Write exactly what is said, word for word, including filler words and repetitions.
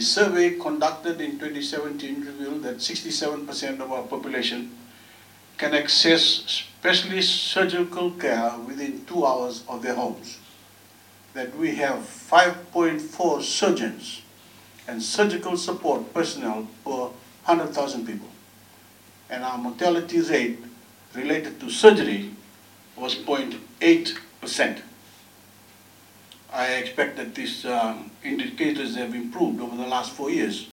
survey conducted in twenty seventeen revealed that sixty-seven percent of our population can access specialist surgical care within two hours of their homes. That we have five point four surgeons and surgical support personnel per one hundred thousand people. And our mortality rate related to surgery was zero point eight percent. I expect that these um, indicators have improved over the last four years.